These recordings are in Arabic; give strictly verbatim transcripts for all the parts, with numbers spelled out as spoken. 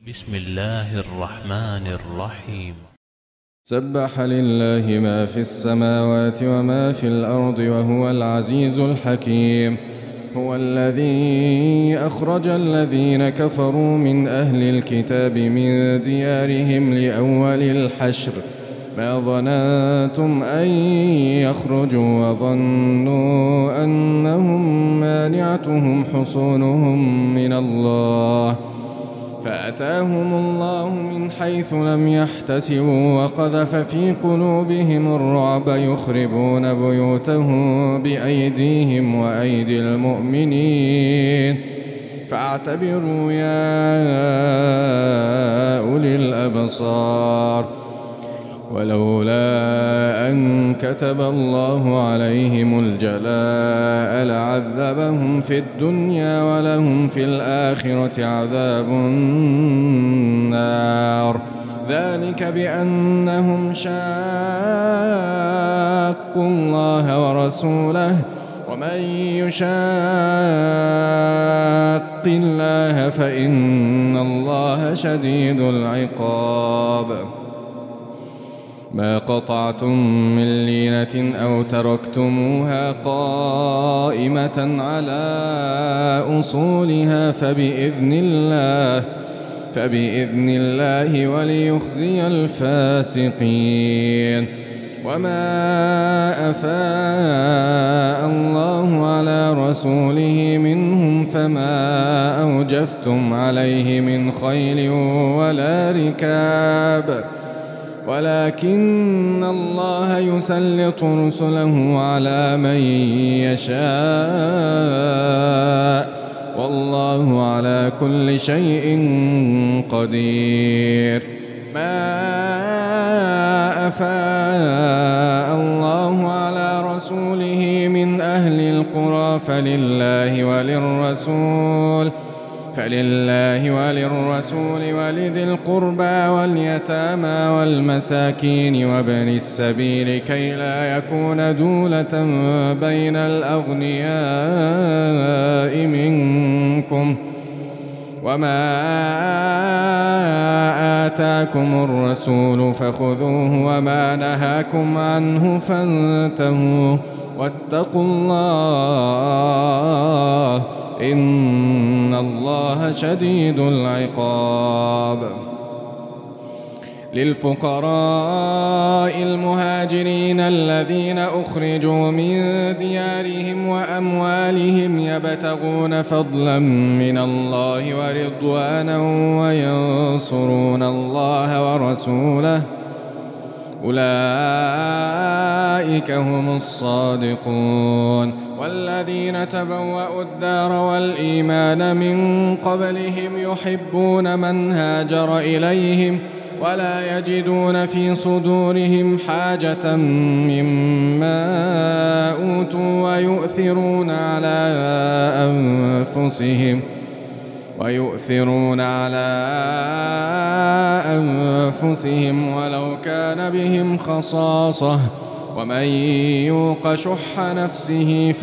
بسم الله الرحمن الرحيم. سبح لله ما في السماوات وما في الأرض وهو العزيز الحكيم. هو الذي أخرج الذين كفروا من أهل الكتاب من ديارهم لأول الحشر ما ظننتم أن يخرجوا وظنوا أنهم مانعتهم حصونهم من الله فأتاهم الله من حيث لم يحتسبوا وقذف في قلوبهم الرعب يخربون بيوتهم بأيديهم وأيدي المؤمنين فاعتبروا يا أولي الأبصار. ولولا أن كتب الله عليهم الجلاء لعذبهم في الدنيا ولهم في الآخرة عذاب النار ذلك بأنهم شاقوا الله ورسوله ومن يشاق الله فإن الله شديد العقاب. ما قطعتم من لينة أو تركتموها قائمة على أصولها فبإذن الله فبإذن الله وليخزي الفاسقين. وما أفاء الله على رسوله منهم فما أوجفتم عليه من خيل ولا ركاب ولكن الله يسلط رسله على من يشاء والله على كل شيء قدير. ما أفاء الله على رسوله من أهل القرى فلله وللرسول فلله وللرسول ولذي القربى واليتامى والمساكين وابن السبيل كي لا يكون دولة بين الأغنياء منكم وما آتاكم الرسول فخذوه وما نهاكم عنه فانتهوا واتقوا الله إن الله شديد العقاب. للفقراء المهاجرين الذين أخرجوا من ديارهم وأموالهم يبتغون فضلا من الله ورضوانا وينصرون الله ورسوله أولئك هم الصادقون. والذين تبوأوا الدار والإيمان من قبلهم يحبون من هاجر إليهم ولا يجدون في صدورهم حاجة مما أوتوا ويؤثرون على أنفسهم ويؤثرون على أنفسهم ولو كان بهم خصاصة ومن يوق شح نفسه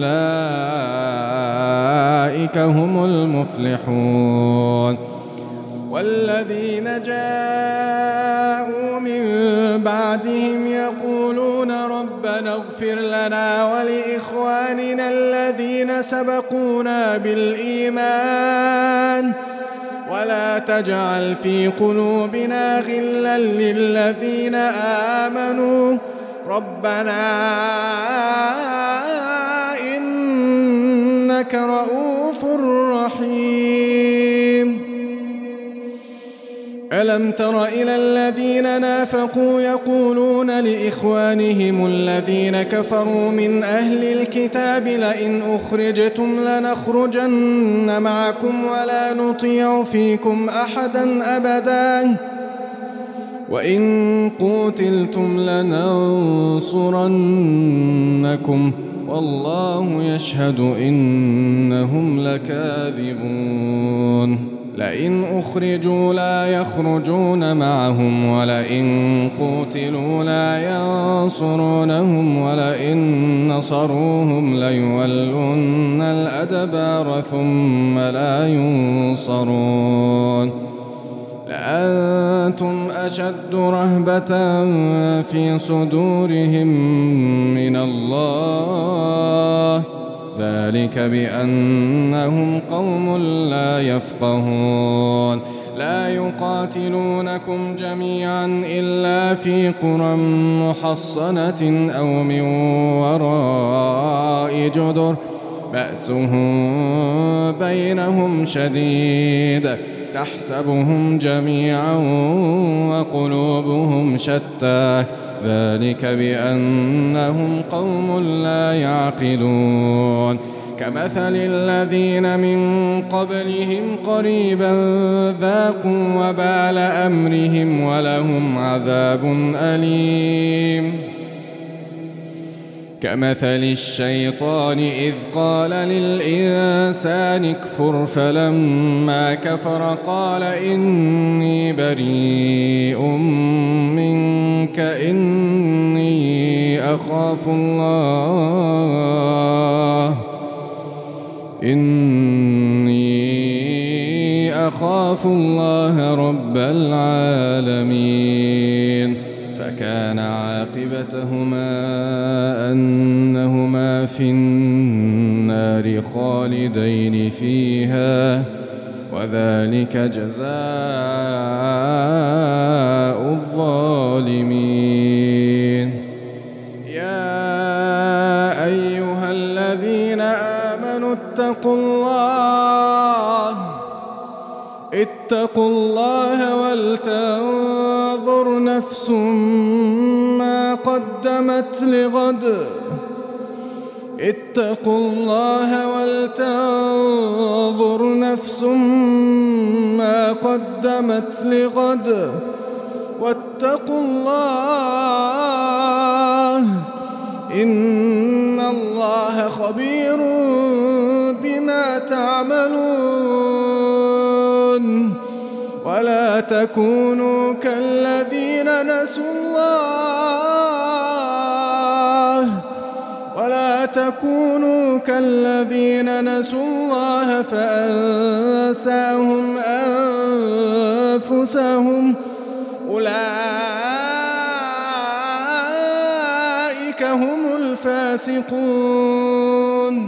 فأولئك هم المفلحون. والذين جاءوا من بعدهم يقولون ربنا اغفر لنا ولإخواننا الذين سبقونا بالإيمان ولا تجعل في قلوبنا غلا للذين آمنوا ربنا إنك رؤوف رحيم. ألم تر إلى الذين نافقوا يقولون لإخوانهم الذين كفروا من أهل الكتاب لئن أخرجتم لنخرجن معكم ولا نطيع فيكم أحدا أبدا وإن قوتلتم لننصرنكم والله يشهد إنهم لكاذبون. لئن أخرجوا لا يخرجون معهم ولئن قوتلوا لا ينصرونهم ولئن نصروهم ليولون الأدبار ثم لا ينصرون أشد رهبة في صدورهم من الله ذلك بأنهم قوم لا يفقهون لا يقاتلونكم جميعا إلا في قرى محصنة أو من وراء جدر بأسهم بينهم شديد تحسبهم جميعا وقلوبهم شتى ذلك بأنهم قوم لا يعقلون كمثل الذين من قبلهم قريبا ذاقوا وبال أمرهم ولهم عذاب أليم كمثل الشيطان إذ قال للإنسان اكفر فلما كفر قال إني بريء منك إني أخاف الله إني أخاف الله رب العالمين فكان عاقبتهما أنهما في النار خالدين فيها وذلك جزاء الظالمين يا أيها الذين آمنوا اتقوا الله اتقوا الله ولتنظر نفس ما قدمت لغد اتقوا الله ولتنظر نفس ما قدمت لغد واتقوا الله إن الله خبير بما تعملون ولا تكونوا كالذين نسوا الله ولا تكونوا كالذين نسوا الله فأنساهم أنفسهم أولئك هم الفاسقون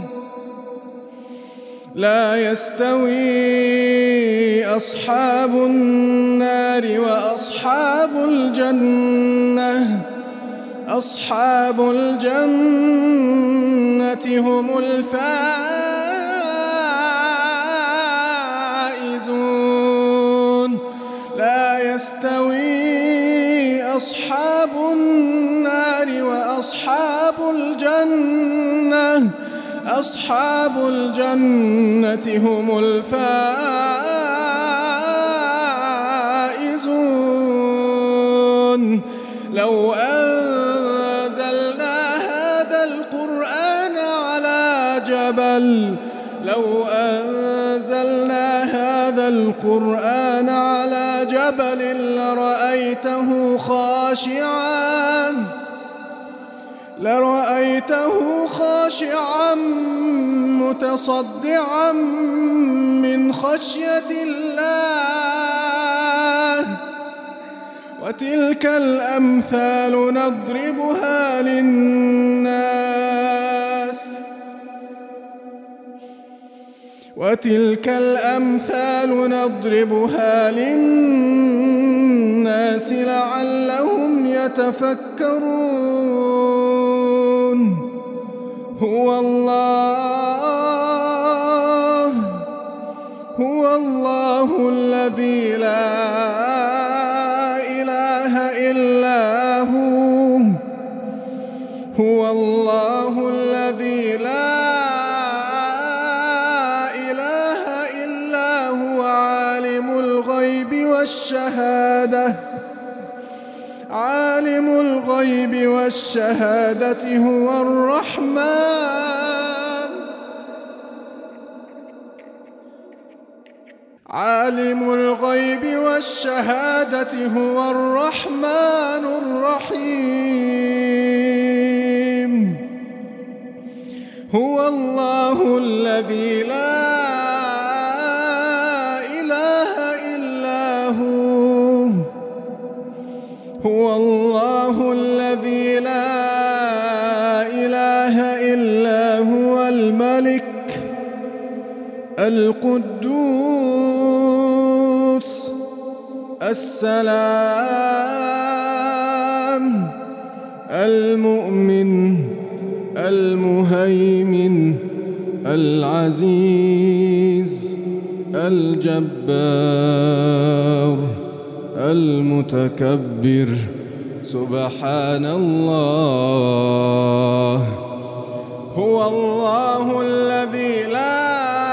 لا يستوي أصحاب النار وأصحاب الجنة أصحاب الجنة هم الفائزون لا يستوي أصحاب النار وأصحاب الجنة أصحاب الجنة هم الفائزون لو أنزلنا هذا القرآن على جبل لو أنزلنا هذا القرآن على جبل لرأيته خاشعاً لرأيته خاشعاً متصدعاً من خشية الله وتلك الأمثال نضربها للناس وتلك الأمثال نضربها للناس لعلهم يتفكرون هو الله هو الله الذي لا إله إلا هو هو الله الذي لا إله إلا هو عالم الغيب والشهادة عالم الغيب والشهادة هو الرحمن عالم الغيب والشهادة هو الرحمن الرحيم هو الله الذي لا إله إلا هو هو الله الذي لا إله إلا هو الملك القدوس السلام المؤمن المهيمن العزيز الجبار المتكبر. سبحان الله. هو الله الذي لا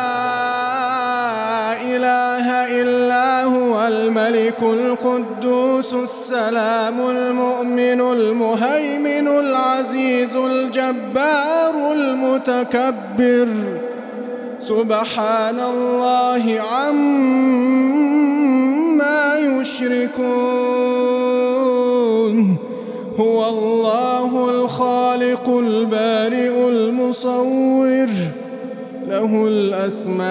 إله إلا هو الملك القدوس السلام المؤمن المهيمن العزيز الجبار المتكبر. سبحان الله عما يشركون. هو الله الخالق البارئ المصور له الأسماء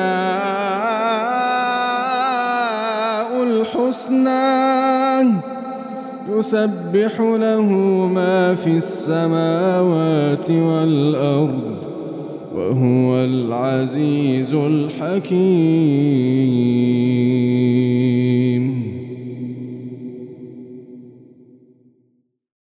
الحسنى يسبح له ما في السماوات والأرض وهو العزيز الحكيم.